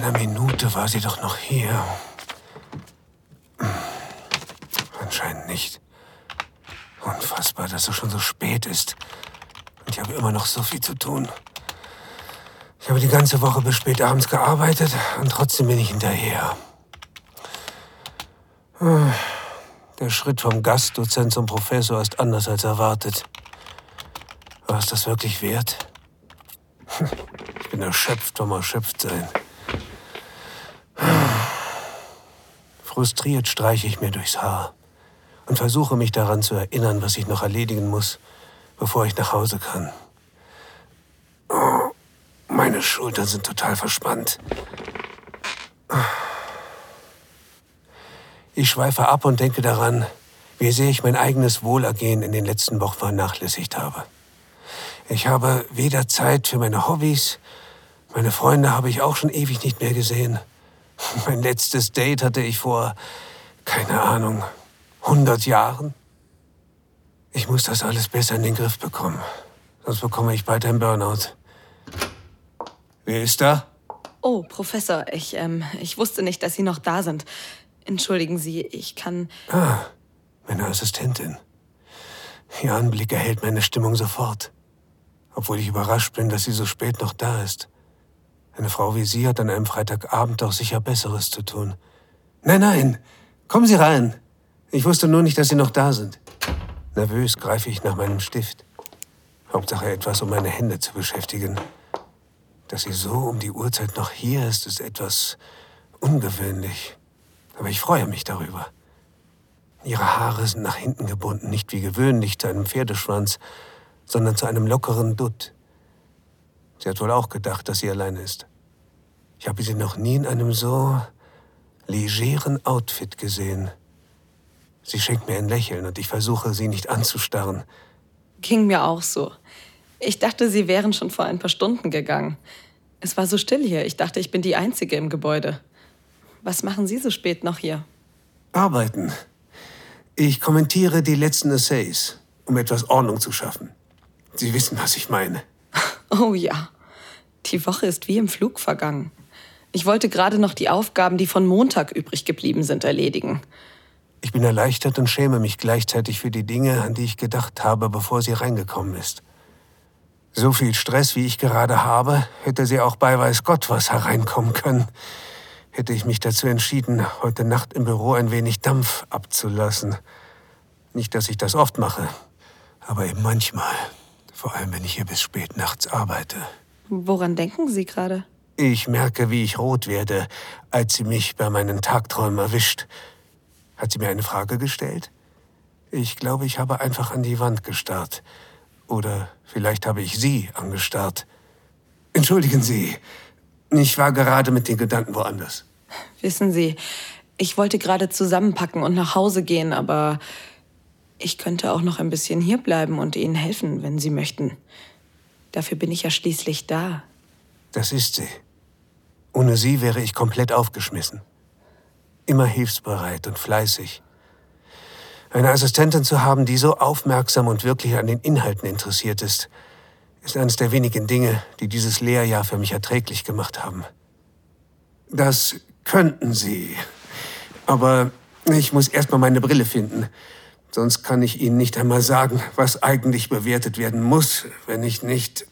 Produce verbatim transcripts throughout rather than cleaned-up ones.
einer Minute war sie doch noch hier. Anscheinend nicht. Unfassbar, dass es schon so spät ist. Und ich habe immer noch so viel zu tun. Ich habe die ganze Woche bis spät abends gearbeitet und trotzdem bin ich hinterher. Der Schritt vom Gastdozent zum Professor ist anders als erwartet. Aber ist das wirklich wert? Ich bin erschöpft vom Erschöpftsein. Frustriert streiche ich mir durchs Haar und versuche mich daran zu erinnern, was ich noch erledigen muss, bevor ich nach Hause kann. Oh, meine Schultern sind total verspannt. Ich schweife ab und denke daran, wie sehr ich mein eigenes Wohlergehen in den letzten Wochen vernachlässigt habe. Ich habe weder Zeit für meine Hobbys, meine Freunde habe ich auch schon ewig nicht mehr gesehen. Mein letztes Date hatte ich vor, keine Ahnung, hundert Jahren. Ich muss das alles besser in den Griff bekommen, sonst bekomme ich bald einen Burnout. Wer ist da? Oh, Professor, ich, ähm, ich wusste nicht, dass Sie noch da sind. Entschuldigen Sie, ich kann... Ah, meine Assistentin. Ihr Anblick erhält meine Stimmung sofort. Obwohl ich überrascht bin, dass sie so spät noch da ist. Eine Frau wie sie hat an einem Freitagabend doch sicher Besseres zu tun. Nein, nein, kommen Sie rein. Ich wusste nur nicht, dass Sie noch da sind. Nervös greife ich nach meinem Stift. Hauptsache etwas, um meine Hände zu beschäftigen. Dass sie so um die Uhrzeit noch hier ist, ist etwas ungewöhnlich. Aber ich freue mich darüber. Ihre Haare sind nach hinten gebunden, nicht wie gewöhnlich zu einem Pferdeschwanz, sondern zu einem lockeren Dutt. Sie hat wohl auch gedacht, dass sie allein ist. Ich habe sie noch nie in einem so legeren Outfit gesehen. Sie schenkt mir ein Lächeln und ich versuche, sie nicht anzustarren. Ging mir auch so. Ich dachte, Sie wären schon vor ein paar Stunden gegangen. Es war so still hier. Ich dachte, ich bin die Einzige im Gebäude. Was machen Sie so spät noch hier? Arbeiten. Ich kommentiere die letzten Essays, um etwas Ordnung zu schaffen. Sie wissen, was ich meine. Oh ja. Die Woche ist wie im Flug vergangen. Ich wollte gerade noch die Aufgaben, die von Montag übrig geblieben sind, erledigen. Ich bin erleichtert und schäme mich gleichzeitig für die Dinge, an die ich gedacht habe, bevor sie reingekommen ist. So viel Stress, wie ich gerade habe, hätte sie auch bei weiß Gott was hereinkommen können. Hätte ich mich dazu entschieden, heute Nacht im Büro ein wenig Dampf abzulassen. Nicht, dass ich das oft mache, aber eben manchmal. Vor allem, wenn ich hier bis spät nachts arbeite. Woran denken Sie gerade? Ich merke, wie ich rot werde, als sie mich bei meinen Tagträumen erwischt. Hat sie mir eine Frage gestellt? Ich glaube, ich habe einfach an die Wand gestarrt. Oder vielleicht habe ich sie angestarrt. Entschuldigen Sie, ich war gerade mit den Gedanken woanders. Wissen Sie, ich wollte gerade zusammenpacken und nach Hause gehen, aber ich könnte auch noch ein bisschen hierbleiben und Ihnen helfen, wenn Sie möchten. Dafür bin ich ja schließlich da. Das ist sie. Ohne sie wäre ich komplett aufgeschmissen. Immer hilfsbereit und fleißig. Eine Assistentin zu haben, die so aufmerksam und wirklich an den Inhalten interessiert ist, ist eines der wenigen Dinge, die dieses Lehrjahr für mich erträglich gemacht haben. Das könnten Sie. Aber ich muss erst mal meine Brille finden. Sonst kann ich Ihnen nicht einmal sagen, was eigentlich bewertet werden muss, wenn ich nicht...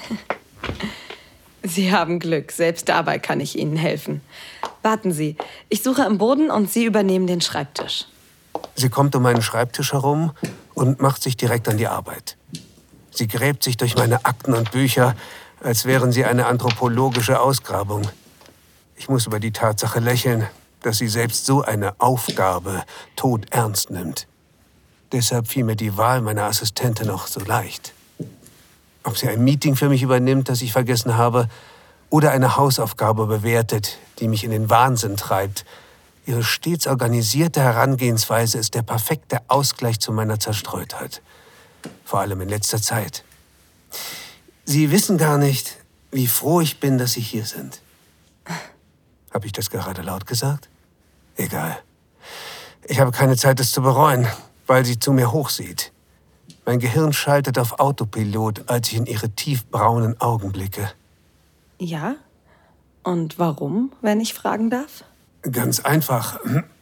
Sie haben Glück. Selbst dabei kann ich Ihnen helfen. Warten Sie. Ich suche am Boden und Sie übernehmen den Schreibtisch. Sie kommt um meinen Schreibtisch herum und macht sich direkt an die Arbeit. Sie gräbt sich durch meine Akten und Bücher, als wären sie eine anthropologische Ausgrabung. Ich muss über die Tatsache lächeln, dass sie selbst so eine Aufgabe todernst nimmt. Deshalb fiel mir die Wahl meiner Assistentin auch so leicht. Ob sie ein Meeting für mich übernimmt, das ich vergessen habe, oder eine Hausaufgabe bewertet, die mich in den Wahnsinn treibt. Ihre stets organisierte Herangehensweise ist der perfekte Ausgleich zu meiner Zerstreutheit. Vor allem in letzter Zeit. Sie wissen gar nicht, wie froh ich bin, dass Sie hier sind. Habe ich das gerade laut gesagt? Egal. Ich habe keine Zeit, es zu bereuen, weil sie zu mir hochsieht. Mein Gehirn schaltet auf Autopilot, als ich in ihre tiefbraunen Augen blicke. Ja? Und warum, wenn ich fragen darf? Ganz einfach.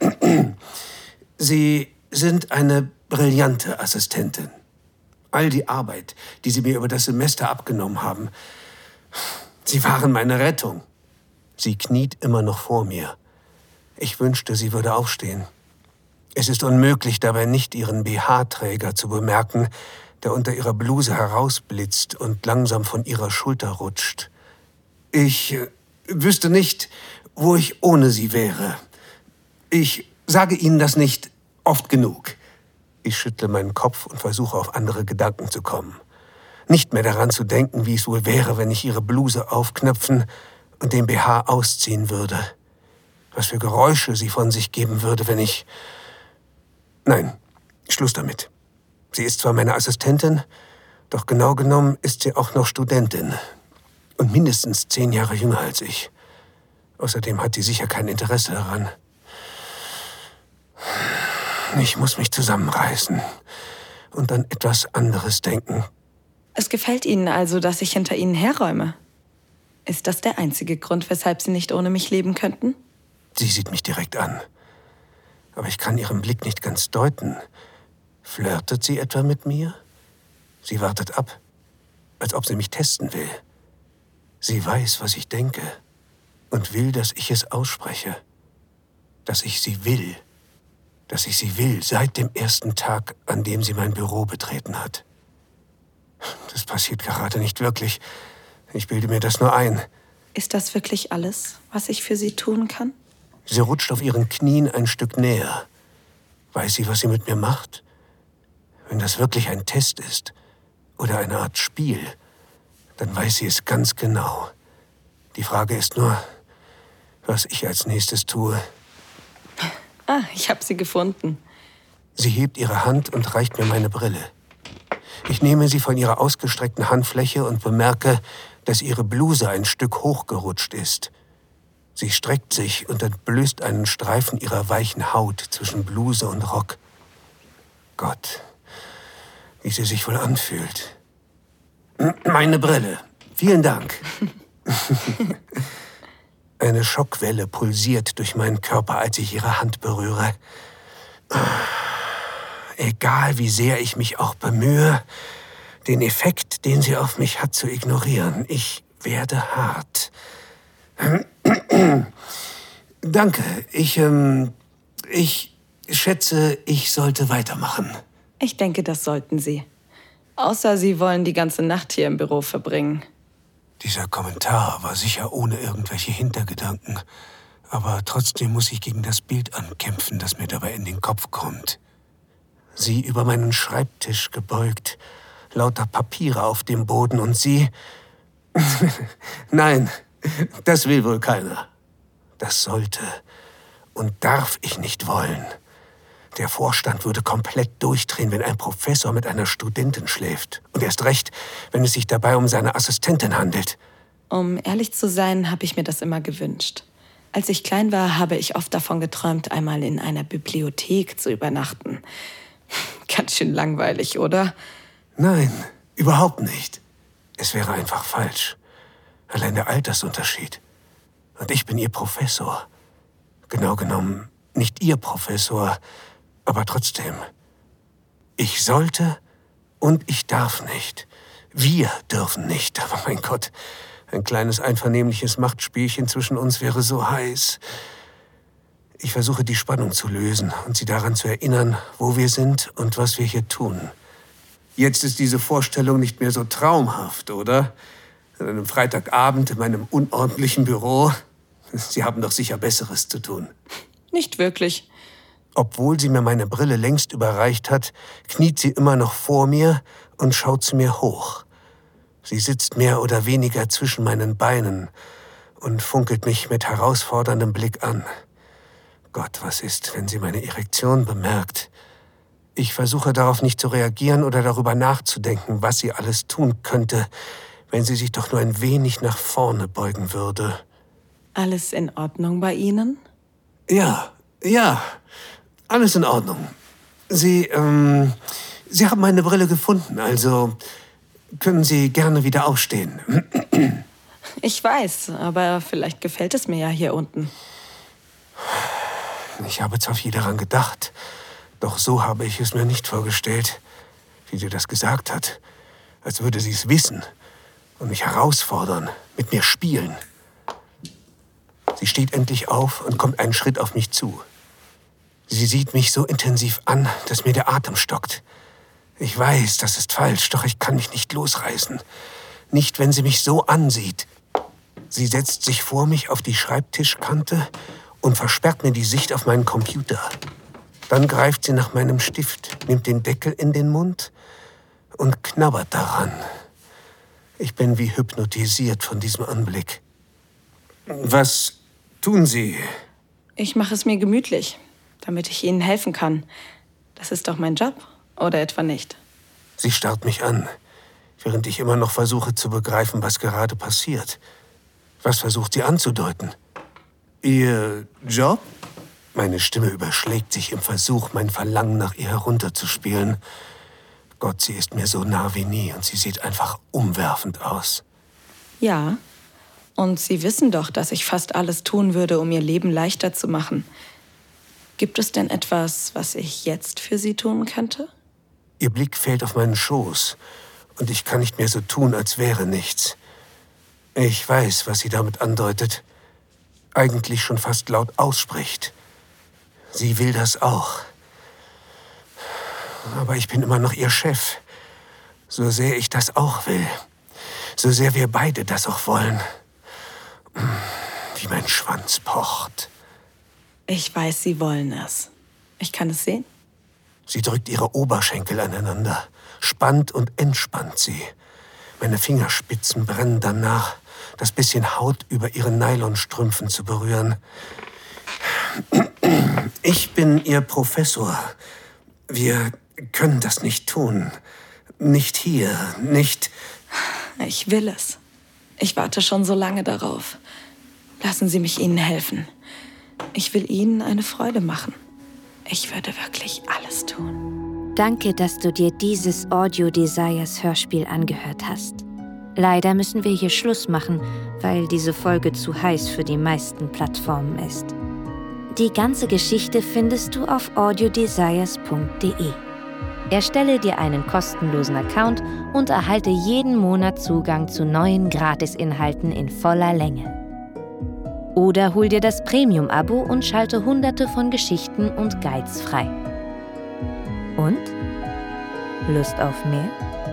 Sie sind eine brillante Assistentin. All die Arbeit, die Sie mir über das Semester abgenommen haben, Sie waren meine Rettung. Sie kniet immer noch vor mir. Ich wünschte, sie würde aufstehen. Es ist unmöglich, dabei nicht ihren B H-Träger zu bemerken, der unter ihrer Bluse herausblitzt und langsam von ihrer Schulter rutscht. Ich äh, wüsste nicht, wo ich ohne sie wäre. Ich sage Ihnen das nicht oft genug. Ich schüttle meinen Kopf und versuche, auf andere Gedanken zu kommen. Nicht mehr daran zu denken, wie es wohl wäre, wenn ich ihre Bluse aufknöpfen und den B H ausziehen würde. Was für Geräusche sie von sich geben würde, wenn ich... Nein, Schluss damit. Sie ist zwar meine Assistentin, doch genau genommen ist sie auch noch Studentin. Und mindestens zehn Jahre jünger als ich. Außerdem hat sie sicher kein Interesse daran. Ich muss mich zusammenreißen und an etwas anderes denken. Es gefällt Ihnen also, dass ich hinter Ihnen herräume? Ist das der einzige Grund, weshalb Sie nicht ohne mich leben könnten? Sie sieht mich direkt an. Aber ich kann ihren Blick nicht ganz deuten. Flirtet sie etwa mit mir? Sie wartet ab, als ob sie mich testen will. Sie weiß, was ich denke und will, dass ich es ausspreche. Dass ich sie will. Dass ich sie will seit dem ersten Tag, an dem sie mein Büro betreten hat. Das passiert gerade nicht wirklich. Ich bilde mir das nur ein. Ist das wirklich alles, was ich für Sie tun kann? Sie rutscht auf ihren Knien ein Stück näher. Weiß sie, was sie mit mir macht? Wenn das wirklich ein Test ist oder eine Art Spiel, dann weiß sie es ganz genau. Die Frage ist nur, was ich als nächstes tue. Ah, ich habe sie gefunden. Sie hebt ihre Hand und reicht mir meine Brille. Ich nehme sie von ihrer ausgestreckten Handfläche und bemerke, dass ihre Bluse ein Stück hochgerutscht ist. Sie streckt sich und entblößt einen Streifen ihrer weichen Haut zwischen Bluse und Rock. Gott, wie sie sich wohl anfühlt. Meine Brille. Vielen Dank. Eine Schockwelle pulsiert durch meinen Körper, als ich ihre Hand berühre. Egal wie sehr ich mich auch bemühe, den Effekt, den sie auf mich hat, zu ignorieren. Ich werde hart. Danke. Ich, ähm, ich schätze, ich sollte weitermachen. Ich denke, das sollten Sie. Außer Sie wollen die ganze Nacht hier im Büro verbringen. Dieser Kommentar war sicher ohne irgendwelche Hintergedanken. Aber trotzdem muss ich gegen das Bild ankämpfen, das mir dabei in den Kopf kommt. Sie über meinen Schreibtisch gebeugt, lauter Papiere auf dem Boden und sie... Nein, das will wohl keiner. Das sollte und darf ich nicht wollen. Der Vorstand würde komplett durchdrehen, wenn ein Professor mit einer Studentin schläft. Und erst recht, wenn es sich dabei um seine Assistentin handelt. Um ehrlich zu sein, habe ich mir das immer gewünscht. Als ich klein war, habe ich oft davon geträumt, einmal in einer Bibliothek zu übernachten. Ganz schön langweilig, oder? Nein, überhaupt nicht. Es wäre einfach falsch. Allein der Altersunterschied. Und ich bin Ihr Professor. Genau genommen nicht Ihr Professor, aber trotzdem. Ich sollte und ich darf nicht. Wir dürfen nicht, aber mein Gott, ein kleines einvernehmliches Machtspielchen zwischen uns wäre so heiß. Ich versuche, die Spannung zu lösen und Sie daran zu erinnern, wo wir sind und was wir hier tun. Jetzt ist diese Vorstellung nicht mehr so traumhaft, oder? An einem Freitagabend in meinem unordentlichen Büro. Sie haben doch sicher Besseres zu tun. Nicht wirklich. Obwohl sie mir meine Brille längst überreicht hat, kniet sie immer noch vor mir und schaut zu mir hoch. Sie sitzt mehr oder weniger zwischen meinen Beinen und funkelt mich mit herausforderndem Blick an. Gott, was ist, wenn sie meine Erektion bemerkt? Ich versuche darauf nicht zu reagieren oder darüber nachzudenken, was sie alles tun könnte, wenn sie sich doch nur ein wenig nach vorne beugen würde. Alles in Ordnung bei Ihnen? Ja, ja, alles in Ordnung. Sie, ähm, Sie haben meine Brille gefunden, also können Sie gerne wieder aufstehen. Ich weiß, aber vielleicht gefällt es mir ja hier unten. Ich habe zwar viel daran gedacht, doch so habe ich es mir nicht vorgestellt, wie sie das gesagt hat. Als würde sie es wissen und mich herausfordern, mit mir spielen. Sie steht endlich auf und kommt einen Schritt auf mich zu. Sie sieht mich so intensiv an, dass mir der Atem stockt. Ich weiß, das ist falsch, doch ich kann mich nicht losreißen. Nicht, wenn sie mich so ansieht. Sie setzt sich vor mich auf die Schreibtischkante und versperrt mir die Sicht auf meinen Computer. Dann greift sie nach meinem Stift, nimmt den Deckel in den Mund und knabbert daran. Ich bin wie hypnotisiert von diesem Anblick. Was tun Sie? Ich mache es mir gemütlich, damit ich Ihnen helfen kann. Das ist doch mein Job, oder etwa nicht? Sie starrt mich an, während ich immer noch versuche zu begreifen, was gerade passiert. Was versucht sie anzudeuten? Ihr Job? Meine Stimme überschlägt sich im Versuch, mein Verlangen nach ihr herunterzuspielen. Gott, sie ist mir so nah wie nie und sie sieht einfach umwerfend aus. Ja, und Sie wissen doch, dass ich fast alles tun würde, um Ihr Leben leichter zu machen. Gibt es denn etwas, was ich jetzt für Sie tun könnte? Ihr Blick fällt auf meinen Schoß und ich kann nicht mehr so tun, als wäre nichts. Ich weiß, was sie damit andeutet. Eigentlich schon fast laut ausspricht. Sie will das auch. Aber ich bin immer noch ihr Chef. So sehr ich das auch will. So sehr wir beide das auch wollen. Wie mein Schwanz pocht. Ich weiß, Sie wollen es. Ich kann es sehen. Sie drückt ihre Oberschenkel aneinander, spannt und entspannt sie. Meine Fingerspitzen brennen danach, das bisschen Haut über ihren Nylonstrümpfen zu berühren. Ich bin Ihr Professor. Wir können das nicht tun. Nicht hier, nicht... Ich will es. Ich warte schon so lange darauf. Lassen Sie mich Ihnen helfen. Ich will Ihnen eine Freude machen. Ich würde wirklich alles tun. Danke, dass du dir dieses Audio Desires Hörspiel angehört hast. Leider müssen wir hier Schluss machen, weil diese Folge zu heiß für die meisten Plattformen ist. Die ganze Geschichte findest du auf audiodesires punkt de. Erstelle dir einen kostenlosen Account und erhalte jeden Monat Zugang zu neuen Gratisinhalten in voller Länge. Oder hol dir das Premium-Abo und schalte hunderte von Geschichten und Guides frei. Und? Lust auf mehr?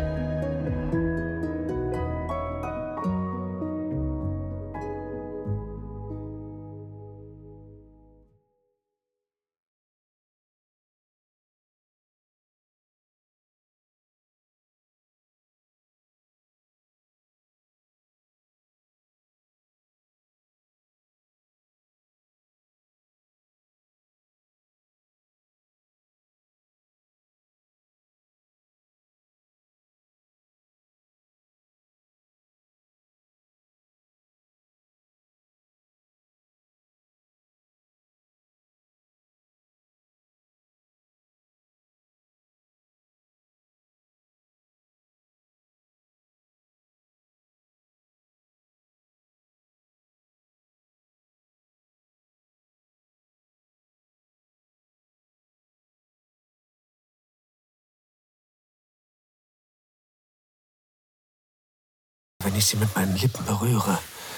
Wenn ich sie mit meinen Lippen berühre.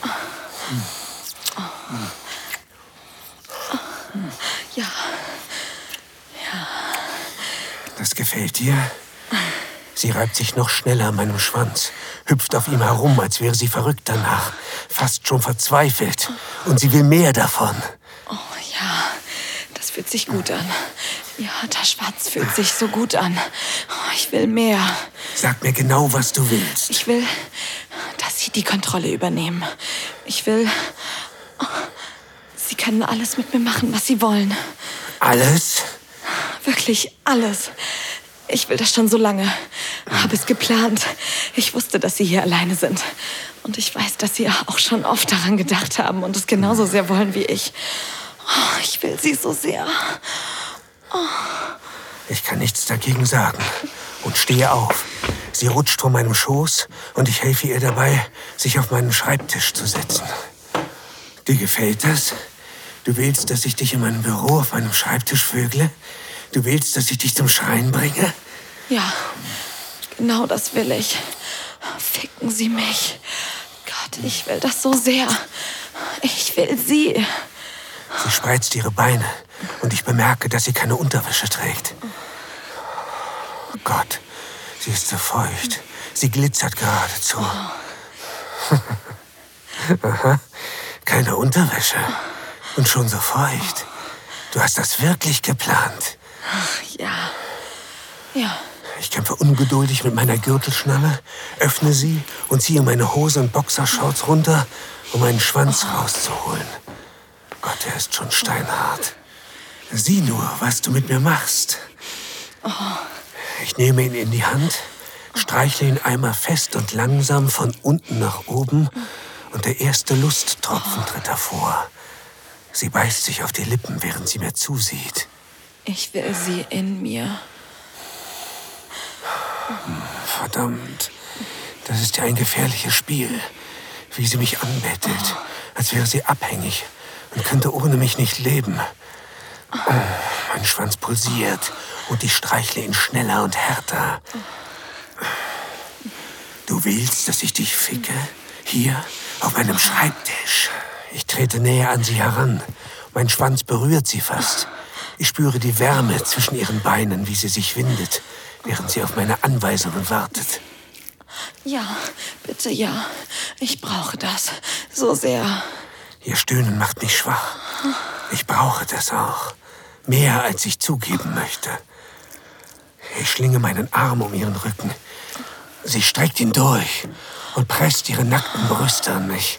Ja. Ja. Das gefällt dir? Sie reibt sich noch schneller an meinem Schwanz, hüpft auf ihm herum, als wäre sie verrückt danach, fast schon verzweifelt. Und sie will mehr davon. Oh ja, das fühlt sich gut an. Ja, der Schwanz fühlt sich so gut an. Oh, ich will mehr. Sag mir genau, was du willst. Ich will, dass Sie die Kontrolle übernehmen. Ich will... Oh, Sie können alles mit mir machen, was Sie wollen. Alles? Wirklich alles. Ich will das schon so lange. Habe es geplant. Ich wusste, dass Sie hier alleine sind. Und ich weiß, dass Sie auch schon oft daran gedacht haben und es genauso sehr wollen wie ich. Oh, ich will Sie so sehr. Oh. Ich kann nichts dagegen sagen und stehe auf. Sie rutscht von meinem Schoß und ich helfe ihr dabei, sich auf meinen Schreibtisch zu setzen. Dir gefällt das? Du willst, dass ich dich in meinem Büro auf meinem Schreibtisch vögle? Du willst, dass ich dich zum Schreien bringe? Ja, genau das will ich. Ficken Sie mich. Gott, ich will das so sehr. Ich will Sie. Sie spreizt ihre Beine und ich bemerke, dass sie keine Unterwäsche trägt. Oh Gott, sie ist so feucht. Sie glitzert geradezu. Aha, keine Unterwäsche und schon so feucht. Du hast das wirklich geplant? Ja, ja. Ich kämpfe ungeduldig mit meiner Gürtelschnalle, öffne sie und ziehe meine Hose und Boxershorts runter, um meinen Schwanz rauszuholen. Gott, er ist schon steinhart. Sieh nur, was du mit mir machst. Ich nehme ihn in die Hand, streichle ihn einmal fest und langsam von unten nach oben und der erste Lusttropfen tritt hervor. Sie beißt sich auf die Lippen, während sie mir zusieht. Ich will sie in mir. Verdammt, das ist ja ein gefährliches Spiel. Wie sie mich anbettelt, als wäre sie abhängig und könnte ohne mich nicht leben. Oh, mein Schwanz pulsiert und ich streichle ihn schneller und härter. Du willst, dass ich dich ficke? Hier, auf meinem Schreibtisch. Ich trete näher an sie heran. Mein Schwanz berührt sie fast. Ich spüre die Wärme zwischen ihren Beinen, wie sie sich windet, während sie auf meine Anweisungen wartet. Ja, bitte ja. Ich brauche das so sehr. Ihr Stöhnen macht mich schwach. Ich brauche das auch. Mehr, als ich zugeben möchte. Ich schlinge meinen Arm um ihren Rücken. Sie streckt ihn durch und presst ihre nackten Brüste an mich.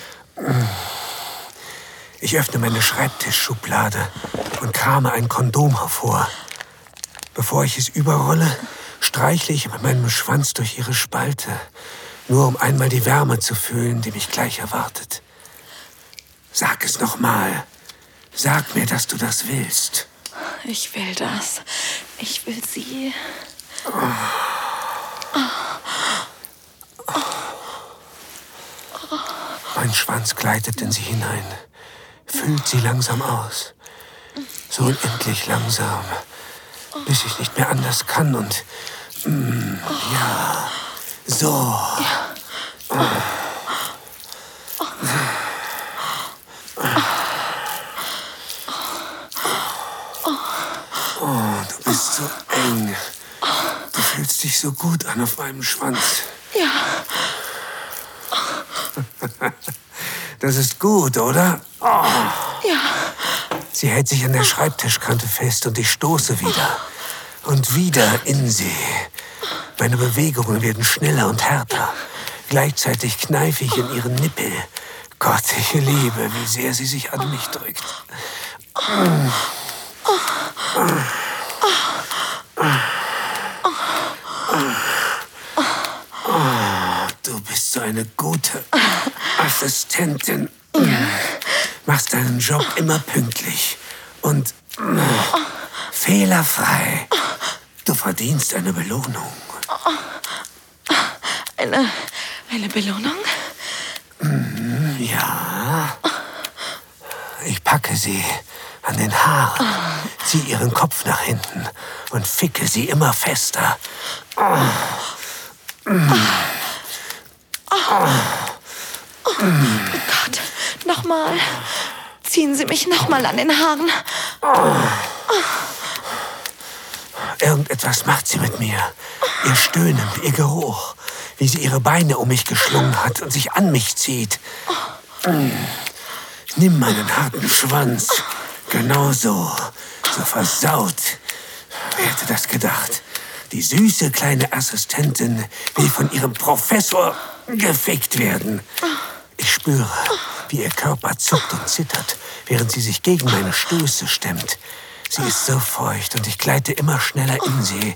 Ich öffne meine Schreibtischschublade und krame ein Kondom hervor. Bevor ich es überrolle, streichle ich mit meinem Schwanz durch ihre Spalte, nur um einmal die Wärme zu fühlen, die mich gleich erwartet. Sag es noch mal. Sag mir, dass du das willst. Ich will das. Ich will sie. Mein Schwanz gleitet in sie hinein, füllt sie langsam aus. So unendlich langsam, bis ich nicht mehr anders kann und... Mm, ja, so. Ja. Oh, du bist so eng. Du fühlst dich so gut an auf meinem Schwanz. Ja. Das ist gut, oder? Oh. Ja. Sie hält sich an der Schreibtischkante fest und ich stoße wieder. Und wieder in sie. Meine Bewegungen werden schneller und härter. Gleichzeitig kneife ich in ihren Nippel. Gott, ich liebe, wie sehr sie sich an mich drückt. Oh, du bist so eine gute Assistentin. Machst deinen Job immer pünktlich und fehlerfrei. Du verdienst eine Belohnung. Eine, eine Belohnung? Ja. Ich packe sie an den Haaren, ziehe ihren Kopf nach hinten und ficke sie immer fester. Oh Gott, nochmal. Ziehen Sie mich nochmal an den Haaren. Irgendetwas macht sie mit mir. Ihr Stöhnen, ihr Geruch, wie sie ihre Beine um mich geschlungen hat und sich an mich zieht. Nimm meinen harten Schwanz. Genau so. So versaut. Wer hätte das gedacht? Die süße kleine Assistentin will von ihrem Professor gefickt werden. Ich spüre, wie ihr Körper zuckt und zittert, während sie sich gegen meine Stöße stemmt. Sie ist so feucht und ich gleite immer schneller in sie.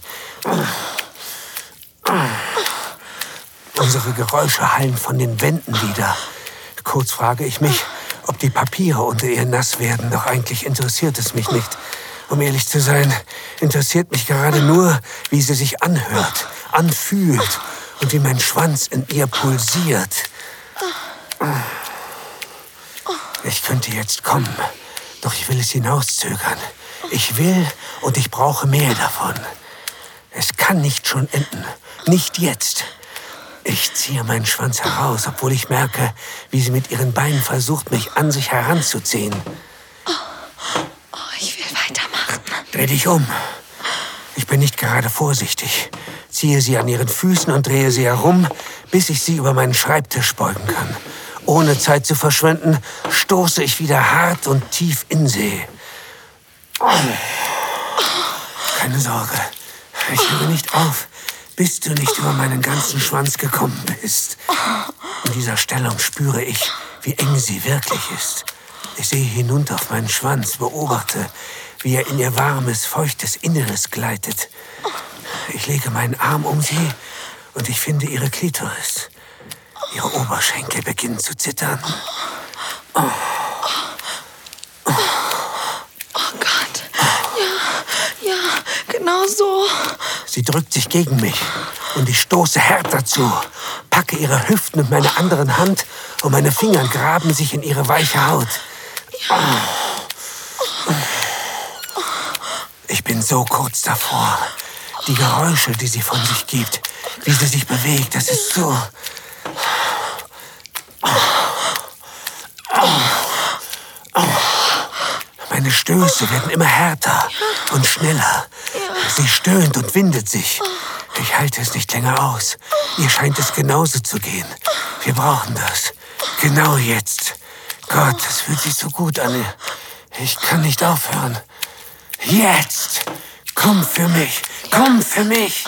Unsere Geräusche hallen von den Wänden wieder. Kurz frage ich mich, ob die Papiere unter ihr nass werden, doch eigentlich interessiert es mich nicht. Um ehrlich zu sein, interessiert mich gerade nur, wie sie sich anhört. anfühlt und wie mein Schwanz in ihr pulsiert. Ich könnte jetzt kommen, doch ich will es hinauszögern. Ich will und ich brauche mehr davon. Es kann nicht schon enden. Nicht jetzt. Ich ziehe meinen Schwanz heraus, obwohl ich merke, wie sie mit ihren Beinen versucht, mich an sich heranzuziehen. Oh, oh, ich will weitermachen. Dreh dich um. Ich bin nicht gerade vorsichtig. Ziehe sie an ihren Füßen und drehe sie herum, bis ich sie über meinen Schreibtisch beugen kann. Ohne Zeit zu verschwenden, stoße ich wieder hart und tief in sie. Keine Sorge, ich höre nicht auf, bis du nicht über meinen ganzen Schwanz gekommen bist. In dieser Stellung spüre ich, wie eng sie wirklich ist. Ich sehe hinunter auf meinen Schwanz, beobachte, wie er in ihr warmes, feuchtes Inneres gleitet. Ich lege meinen Arm um sie und ich finde ihre Klitoris. Ihre Oberschenkel beginnen zu zittern. Oh. Oh Gott. Ja, ja, genau so. Sie drückt sich gegen mich und ich stoße härter zu, packe ihre Hüften mit meiner anderen Hand und meine Finger graben sich in ihre weiche Haut. Ich bin so kurz davor. Die Geräusche, die sie von sich gibt, wie sie sich bewegt, das ist so... Meine Stöße werden immer härter und schneller. Sie stöhnt und windet sich. Ich halte es nicht länger aus. Ihr scheint es genauso zu gehen. Wir brauchen das. Genau jetzt. Gott, das fühlt sich so gut an. Ich kann nicht aufhören. Jetzt! Komm für mich! Komm für mich!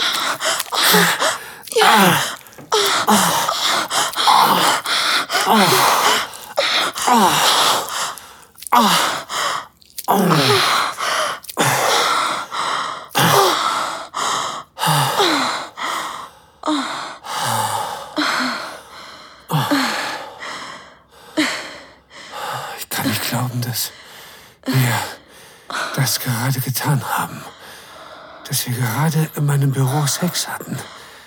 Ja. Oh. Oh. Oh. Oh. Oh. Ich kann nicht glauben, dass wir das gerade getan haben. Dass wir gerade in meinem Büro Sex hatten.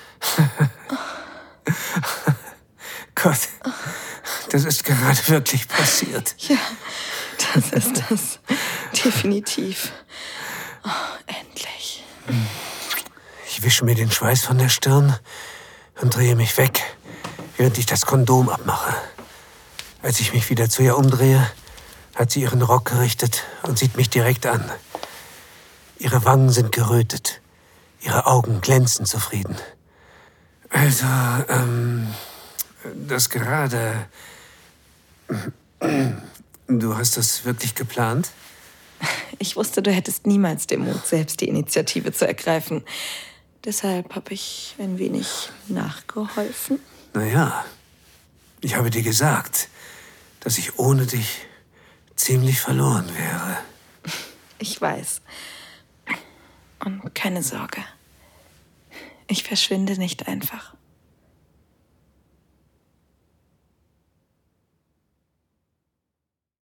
Gott, das ist gerade wirklich passiert. Ja, das ist das. Definitiv. Oh, endlich. Ich wische mir den Schweiß von der Stirn und drehe mich weg, während ich das Kondom abmache. Als ich mich wieder zu ihr umdrehe, hat sie ihren Rock gerichtet und sieht mich direkt an. Ihre Wangen sind gerötet, ihre Augen glänzen zufrieden. Also, ähm, das gerade... Du hast das wirklich geplant? Ich wusste, du hättest niemals den Mut, selbst die Initiative zu ergreifen. Deshalb habe ich ein wenig nachgeholfen. Naja, ich habe dir gesagt, dass ich ohne dich ziemlich verloren wäre. Ich weiß. Und keine Sorge. Ich verschwinde nicht einfach.